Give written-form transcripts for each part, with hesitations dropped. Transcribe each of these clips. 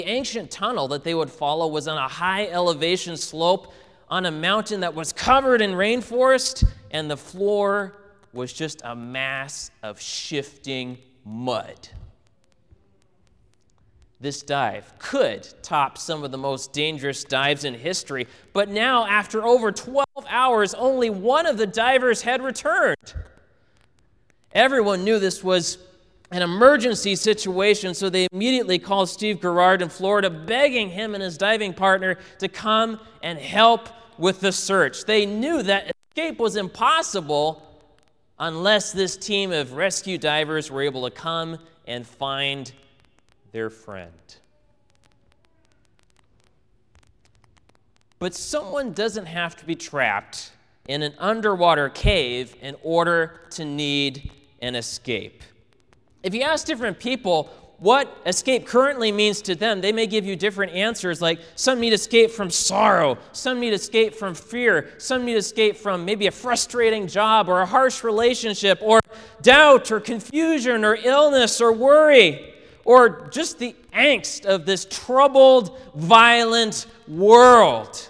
The ancient tunnel that they would follow was on a high elevation slope on a mountain that was covered in rainforest, and the floor was just a mass of shifting mud. This dive could top some of the most dangerous dives in history, but now, after over 12 hours, only one of the divers had returned. Everyone knew this was an emergency situation, so they immediately called Steve Garrard in Florida, begging him and his diving partner to come and help with the search. They knew that escape was impossible unless this team of rescue divers were able to come and find their friend. But someone doesn't have to be trapped in an underwater cave in order to need an escape. If you ask different people what escape currently means to them, they may give you different answers, like some need escape from sorrow, some need escape from fear, some need escape from maybe a frustrating job or a harsh relationship or doubt or confusion or illness or worry or just the angst of this troubled, violent world.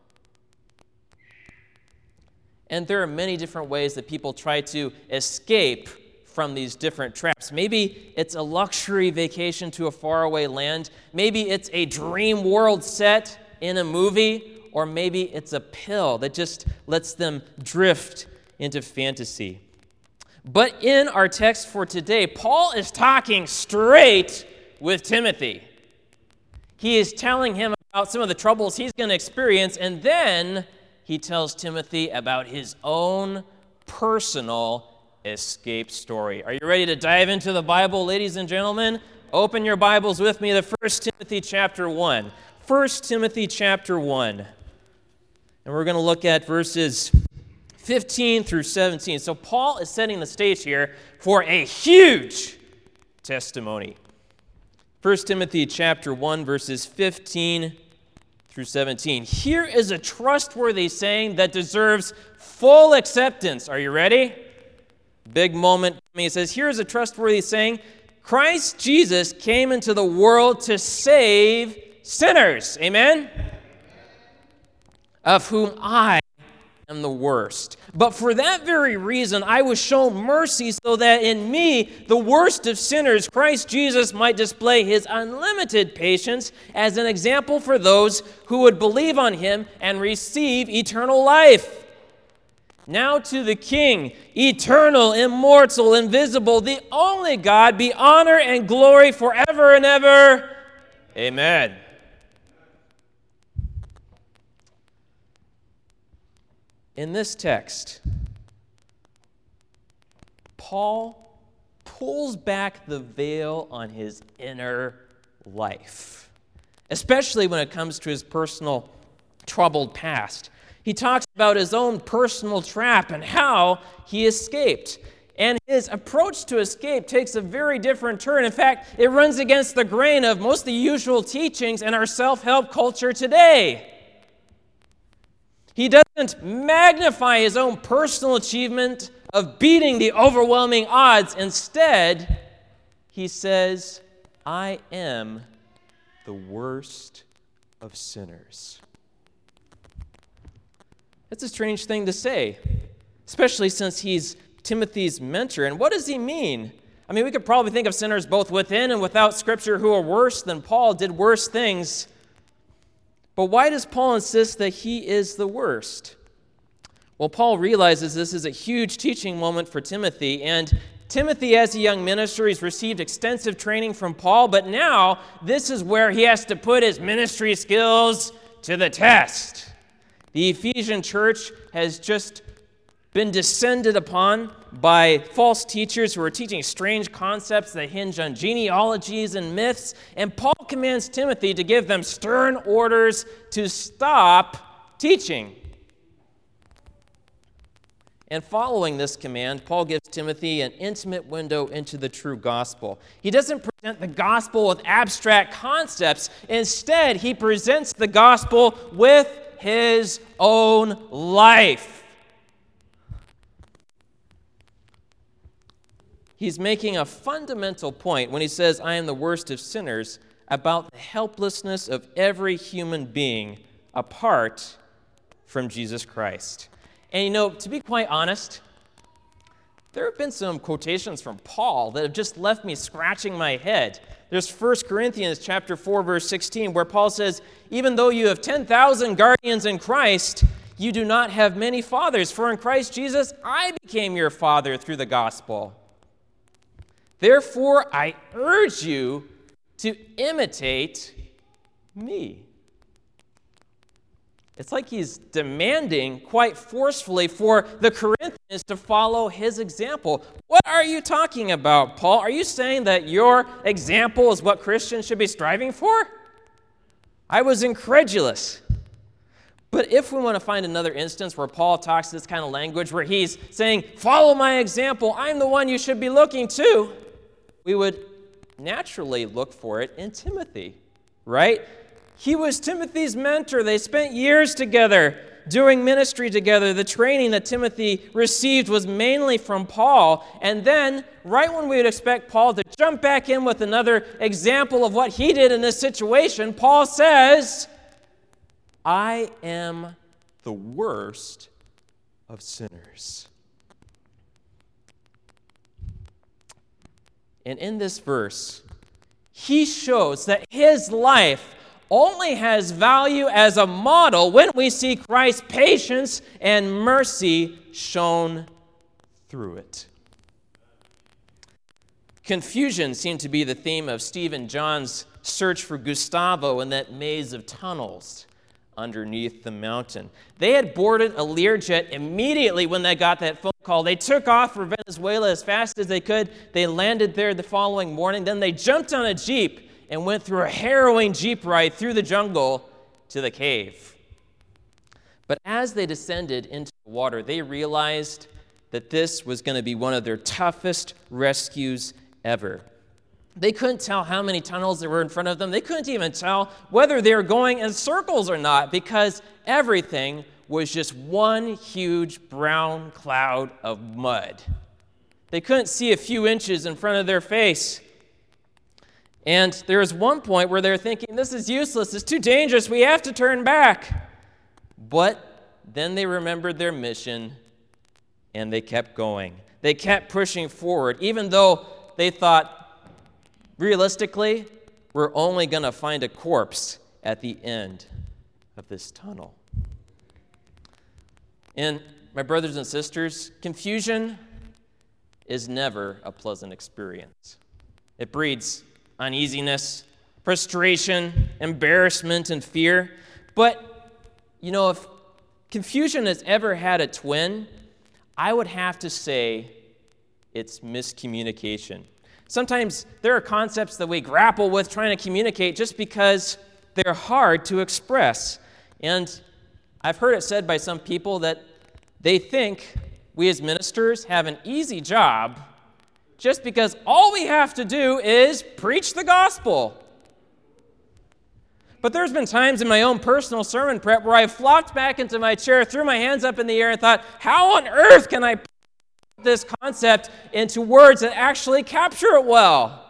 And there are many different ways that people try to escape from these different traps. Maybe it's a luxury vacation to a faraway land. Maybe it's a dream world set in a movie. Or maybe it's a pill that just lets them drift into fantasy. But in our text for today, Paul is talking straight with Timothy. He is telling him about some of the troubles he's going to experience, and then he tells Timothy about his own personal escape story. Are you ready to dive into the Bible, ladies and gentlemen? Open your Bibles with me to 1 Timothy chapter 1. 1 Timothy chapter 1. And we're going to look at verses 15 through 17. So Paul is setting the stage here for a huge testimony. 1 Timothy chapter 1, verses 15 through 17. Here is a trustworthy saying that deserves full acceptance. Are you ready? Big moment. He says, here's a trustworthy saying, Christ Jesus came into the world to save sinners. Amen? Of whom I am the worst. But for that very reason, I was shown mercy so that in me, the worst of sinners, Christ Jesus might display his unlimited patience as an example for those who would believe on him and receive eternal life. Now to the King, eternal, immortal, invisible, the only God, be honor and glory forever and ever. Amen. In this text, Paul pulls back the veil on his inner life, especially when it comes to his personal troubled past. He talks about his own personal trap and how he escaped. And his approach to escape takes a very different turn. In fact, it runs against the grain of most of the usual teachings in our self-help culture today. He doesn't magnify his own personal achievement of beating the overwhelming odds. Instead, he says, I am the worst of sinners. That's a strange thing to say, especially since he's Timothy's mentor. And what does he mean? I mean, we could probably think of sinners both within and without Scripture who are worse than Paul, did worse things. But why does Paul insist that he is the worst? Well, Paul realizes this is a huge teaching moment for Timothy, and Timothy, as a young minister, he's received extensive training from Paul, but now this is where he has to put his ministry skills to the test. The Ephesian church has just been descended upon by false teachers who are teaching strange concepts that hinge on genealogies and myths, and Paul commands Timothy to give them stern orders to stop teaching. And following this command, Paul gives Timothy an intimate window into the true gospel. He doesn't present the gospel with abstract concepts. Instead, he presents the gospel with his own life. He's making a fundamental point when he says, I am the worst of sinners, about the helplessness of every human being apart from Jesus Christ. And to be quite honest, there have been some quotations from Paul that have just left me scratching my head. There's 1 Corinthians chapter 4, verse 16, where Paul says, "Even though you have 10,000 guardians in Christ, you do not have many fathers, for in Christ Jesus I became your father through the gospel. Therefore, I urge you to imitate me." It's like he's demanding quite forcefully for the Corinthians to follow his example. What are you talking about, Paul? Are you saying that your example is what Christians should be striving for? I was incredulous. But if we want to find another instance where Paul talks this kind of language, where he's saying, follow my example, I'm the one you should be looking to, we would naturally look for it in Timothy, right? He was Timothy's mentor. They spent years together doing ministry together. The training that Timothy received was mainly from Paul. And then, right when we would expect Paul to jump back in with another example of what he did in this situation, Paul says, I am the worst of sinners. And in this verse, he shows that his life only has value as a model when we see Christ's patience and mercy shown through it. Confusion seemed to be the theme of Steve and John's search for Gustavo in that maze of tunnels underneath the mountain. They had boarded a Learjet immediately when they got that phone call. They took off for Venezuela as fast as they could. They landed there the following morning. Then they jumped on a Jeep and went through a harrowing Jeep ride through the jungle to the cave. But as they descended into the water, they realized that this was going to be one of their toughest rescues ever. They couldn't tell how many tunnels there were in front of them. They couldn't even tell whether they were going in circles or not, because everything was just one huge brown cloud of mud. They couldn't see a few inches in front of their face. And there was one point where they were thinking, this is useless, it's too dangerous, we have to turn back. But then they remembered their mission, and they kept going. They kept pushing forward, even though they thought, realistically, we're only going to find a corpse at the end of this tunnel. And my brothers and sisters, confusion is never a pleasant experience. It breeds uneasiness, frustration, embarrassment, and fear. But, if confusion has ever had a twin, I would have to say it's miscommunication. Sometimes there are concepts that we grapple with trying to communicate just because they're hard to express. And I've heard it said by some people that they think we as ministers have an easy job just because all we have to do is preach the gospel. But there's been times in my own personal sermon prep where I flopped back into my chair, threw my hands up in the air, and thought, how on earth can I put this concept into words that actually capture it well?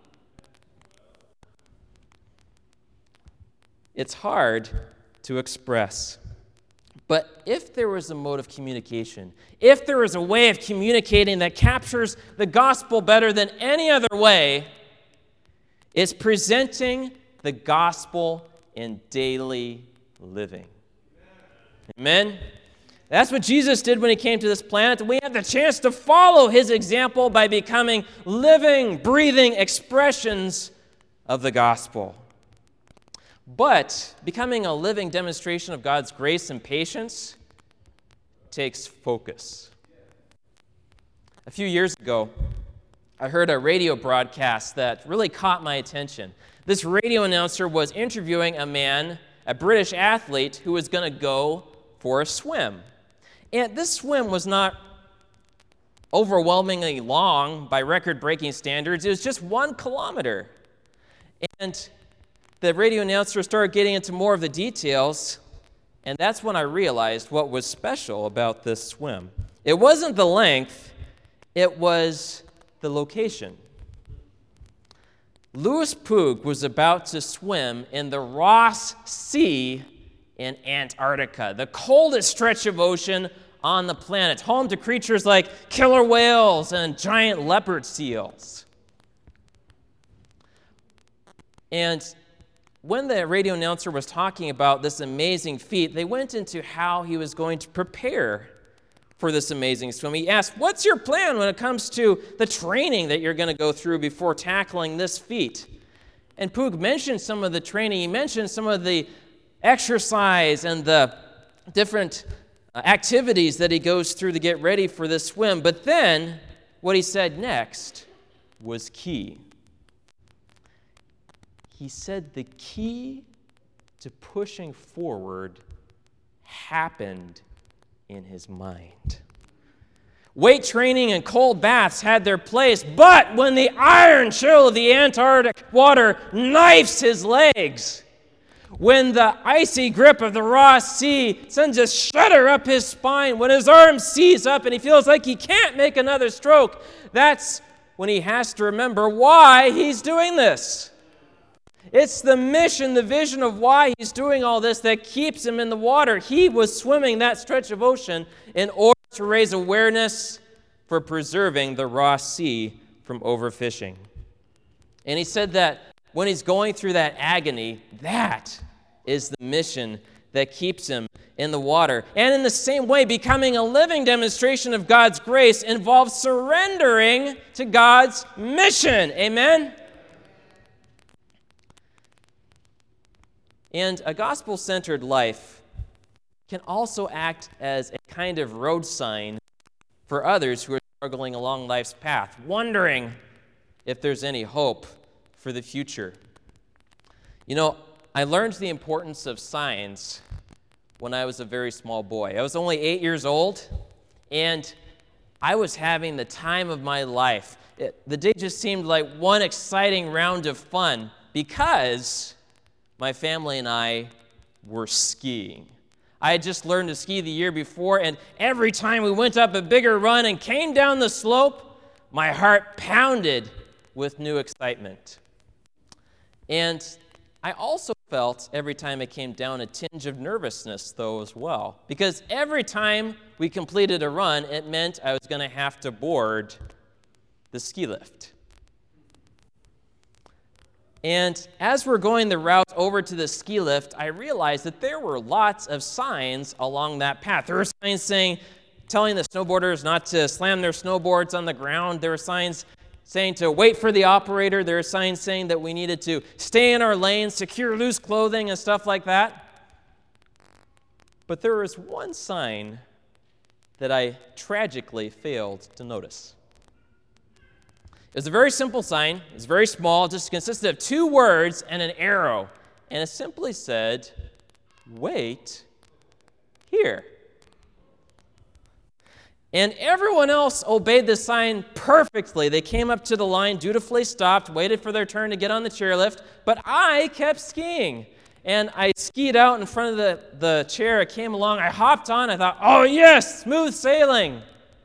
It's hard to express. But if there was a mode of communication, if there was a way of communicating that captures the gospel better than any other way, it's presenting the gospel in daily living. Amen? That's what Jesus did when he came to this planet, and we have the chance to follow his example by becoming living, breathing expressions of the gospel. But becoming a living demonstration of God's grace and patience takes focus. A few years ago, I heard a radio broadcast that really caught my attention. This radio announcer was interviewing a man, a British athlete, who was going to go for a swim. And this swim was not overwhelmingly long by record-breaking standards. It was just 1 kilometer. And the radio announcer started getting into more of the details, and that's when I realized what was special about this swim. It wasn't the length, it was the location. Louis Poog was about to swim in the Ross Sea in Antarctica, the coldest stretch of ocean on the planet, home to creatures like killer whales and giant leopard seals. And when the radio announcer was talking about this amazing feat, they went into how he was going to prepare for this amazing swim. He asked, "What's your plan when it comes to the training that you're going to go through before tackling this feat?" And Poog mentioned some of the training. He mentioned some of the exercise and the different activities that he goes through to get ready for this swim. But then what he said next was key. He said the key to pushing forward happened in his mind. Weight training and cold baths had their place, but when the iron chill of the Antarctic water knifes his legs, when the icy grip of the Ross Sea sends a shudder up his spine, when his arms seize up and he feels like he can't make another stroke, that's when he has to remember why he's doing this. It's the mission, the vision of why he's doing all this that keeps him in the water. He was swimming that stretch of ocean in order to raise awareness for preserving the Ross Sea from overfishing. And he said that when he's going through that agony, that is the mission that keeps him in the water. And in the same way, becoming a living demonstration of God's grace involves surrendering to God's mission. Amen? And a gospel-centered life can also act as a kind of road sign for others who are struggling along life's path, wondering if there's any hope for the future. You know, I learned the importance of signs when I was a very small boy. I was only 8 years old, and I was having the time of my life. The day just seemed like one exciting round of fun because my family and I were skiing. I had just learned to ski the year before, and every time we went up a bigger run and came down the slope, my heart pounded with new excitement. And I also felt every time it came down a tinge of nervousness, though, as well. Because every time we completed a run, it meant I was going to have to board the ski lift. And as we're going the route over to the ski lift, I realized that there were lots of signs along that path. There were signs telling the snowboarders not to slam their snowboards on the ground. There were signs saying to wait for the operator. There were signs saying that we needed to stay in our lane, secure loose clothing, and stuff like that. But there was one sign that I tragically failed to notice. It was a very simple sign. It was very small. It just consisted of 2 words and an arrow. And it simply said, "Wait here." And everyone else obeyed the sign perfectly. They came up to the line, dutifully stopped, waited for their turn to get on the chairlift. But I kept skiing. And I skied out in front of the chair. It came along. I hopped on. I thought, oh, yes, smooth sailing.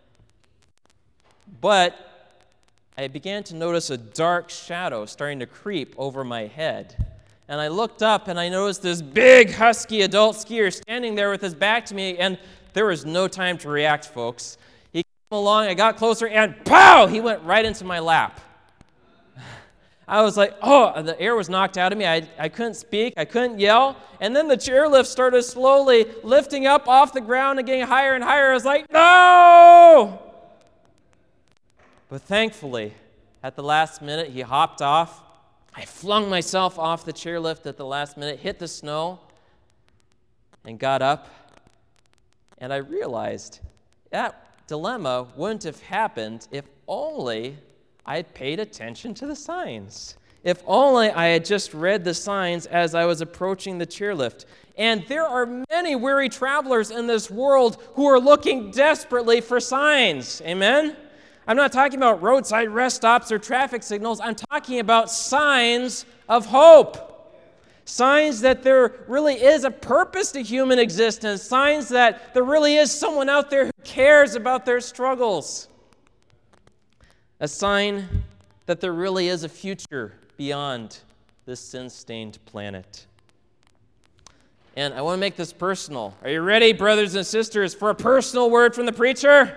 But I began to notice a dark shadow starting to creep over my head. And I looked up and I noticed this big, husky adult skier standing there with his back to me, and there was no time to react, folks. He came along, I got closer, and pow! He went right into my lap. I was like, oh, the air was knocked out of me. I couldn't speak. I couldn't yell. And then the chairlift started slowly lifting up off the ground and getting higher and higher. I was like, no! But thankfully, at the last minute, he hopped off. I flung myself off the chairlift at the last minute, hit the snow, and got up. And I realized that dilemma wouldn't have happened if only I had paid attention to the signs. If only I had just read the signs as I was approaching the chairlift. And there are many weary travelers in this world who are looking desperately for signs. Amen? I'm not talking about roadside rest stops or traffic signals. I'm talking about signs of hope. Signs that there really is a purpose to human existence. Signs that there really is someone out there who cares about their struggles. A sign that there really is a future beyond this sin-stained planet. And I want to make this personal. Are you ready, brothers and sisters, for a personal word from the preacher?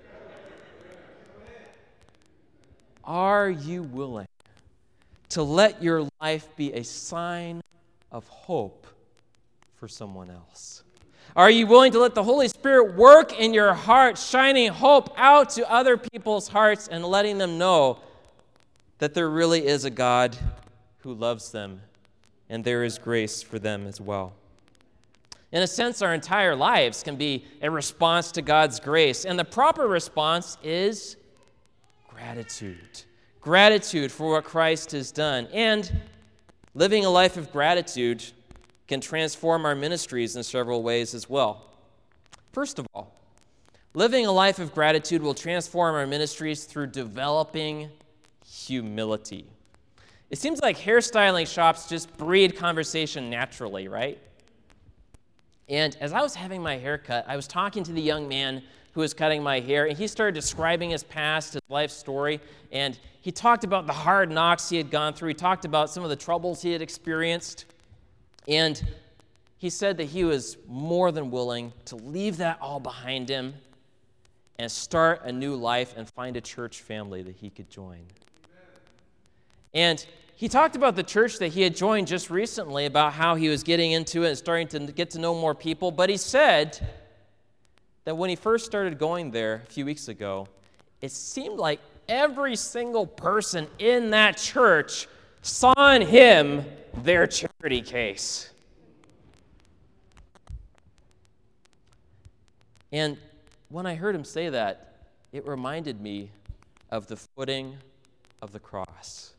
Are you willing to let your life be a sign of hope for someone else? Are you willing to let the Holy Spirit work in your heart, shining hope out to other people's hearts and letting them know that there really is a God who loves them and there is grace for them as well? In a sense, our entire lives can be a response to God's grace, and the proper response is gratitude. Gratitude for what Christ has done. And living a life of gratitude can transform our ministries in several ways as well. First of all, living a life of gratitude will transform our ministries through developing humility. It seems like hairstyling shops just breed conversation naturally, right? And as I was having my hair cut, I was talking to the young man who was cutting my hair, and he started describing his past, his life story, and he talked about the hard knocks he had gone through. He talked about some of the troubles he had experienced, and he said that he was more than willing to leave that all behind him and start a new life and find a church family that he could join. And he talked about the church that he had joined just recently, about how he was getting into it and starting to get to know more people. But he said that when he first started going there a few weeks ago, it seemed like every single person in that church saw in him their charity case. And when I heard him say that, it reminded me of the footing of the cross.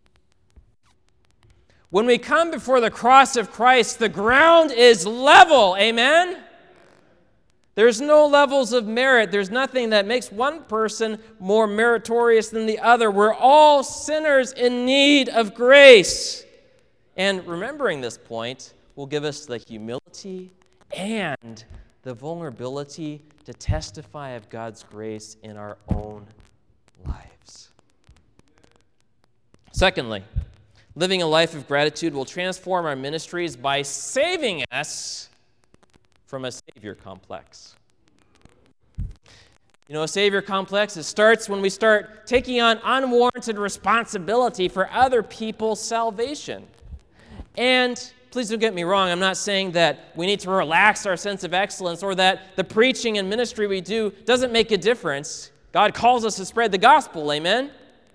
When we come before the cross of Christ, the ground is level, amen? There's no levels of merit. There's nothing that makes one person more meritorious than the other. We're all sinners in need of grace. And remembering this point will give us the humility and the vulnerability to testify of God's grace in our own lives. Secondly, living a life of gratitude will transform our ministries by saving us from a savior complex. You know, a savior complex, it starts when we start taking on unwarranted responsibility for other people's salvation. And please don't get me wrong, I'm not saying that we need to relax our sense of excellence or that the preaching and ministry we do doesn't make a difference. God calls us to spread the gospel, amen?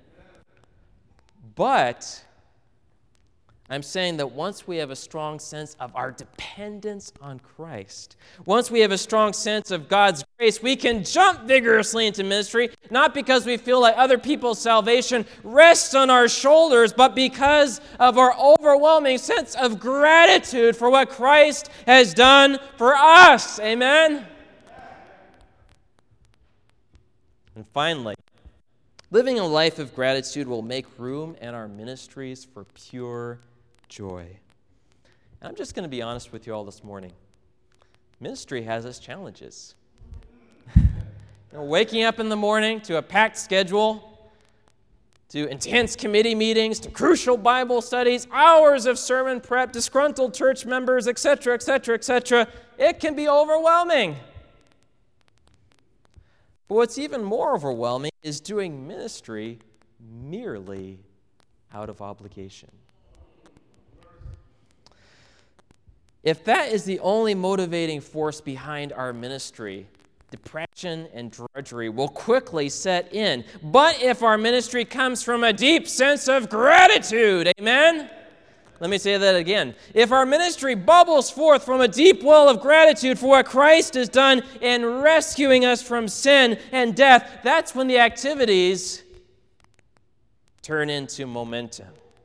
But I'm saying that once we have a strong sense of our dependence on Christ, once we have a strong sense of God's grace, we can jump vigorously into ministry, not because we feel like other people's salvation rests on our shoulders, but because of our overwhelming sense of gratitude for what Christ has done for us. Amen? And finally, living a life of gratitude will make room in our ministries for pure joy. And I'm just going to be honest with you all this morning. Ministry has its challenges. Waking up in the morning to a packed schedule, to intense committee meetings, to crucial Bible studies, hours of sermon prep, disgruntled church members, etc., etc., etc. It can be overwhelming. But what's even more overwhelming is doing ministry merely out of obligation. If that is the only motivating force behind our ministry, depression and drudgery will quickly set in. But if our ministry comes from a deep sense of gratitude, amen? Let me say that again. If our ministry bubbles forth from a deep well of gratitude for what Christ has done in rescuing us from sin and death, that's when the activities turn into momentum.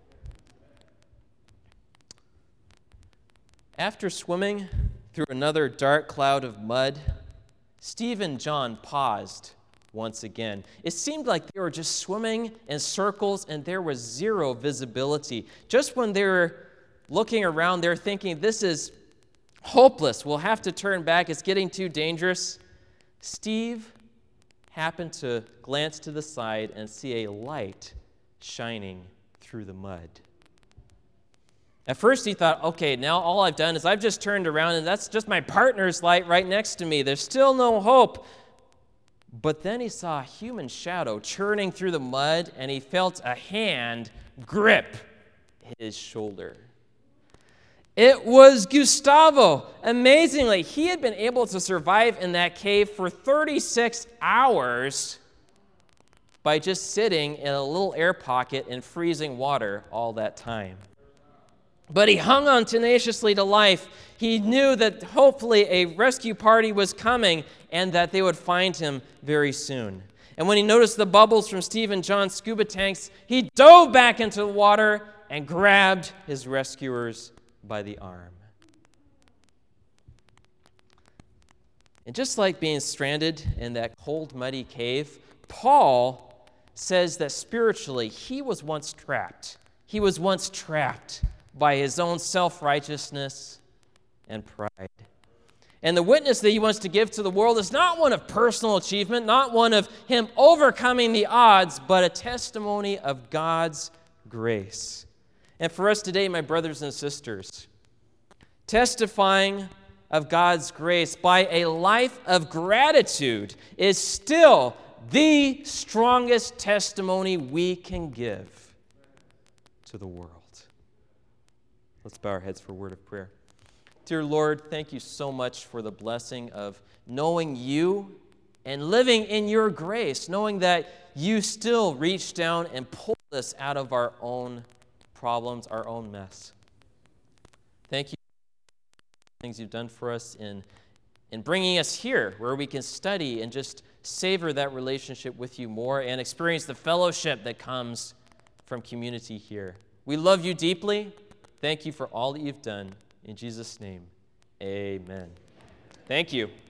After swimming through another dark cloud of mud, Steve and John paused once again. It seemed like they were just swimming in circles and there was zero visibility. Just when they were looking around, they're thinking, this is hopeless. We'll have to turn back. It's getting too dangerous. Steve happened to glance to the side and see a light shining through the mud. At first he thought, okay, now all I've done is I've just turned around and that's just my partner's light right next to me. There's still no hope. But then he saw a human shadow churning through the mud, and he felt a hand grip his shoulder. It was Gustavo. Amazingly, he had been able to survive in that cave for 36 hours by just sitting in a little air pocket in freezing water all that time. But he hung on tenaciously to life. He knew that hopefully a rescue party was coming and that they would find him very soon. And when he noticed the bubbles from Steve and John's scuba tanks, he dove back into the water and grabbed his rescuers by the arm. And just like being stranded in that cold, muddy cave, Paul says that spiritually he was once trapped. He was once trapped by his own self-righteousness and pride. And the witness that he wants to give to the world is not one of personal achievement, not one of him overcoming the odds, but a testimony of God's grace. And for us today, my brothers and sisters, testifying of God's grace by a life of gratitude is still the strongest testimony we can give to the world. Let's bow our heads for a word of prayer. Dear Lord, thank you so much for the blessing of knowing you and living in your grace, knowing that you still reach down and pull us out of our own problems, our own mess. Thank you for the things you've done for us in bringing us here where we can study and just savor that relationship with you more and experience the fellowship that comes from community here. We love you deeply. Thank you for all that you've done. In Jesus' name, amen. Thank you.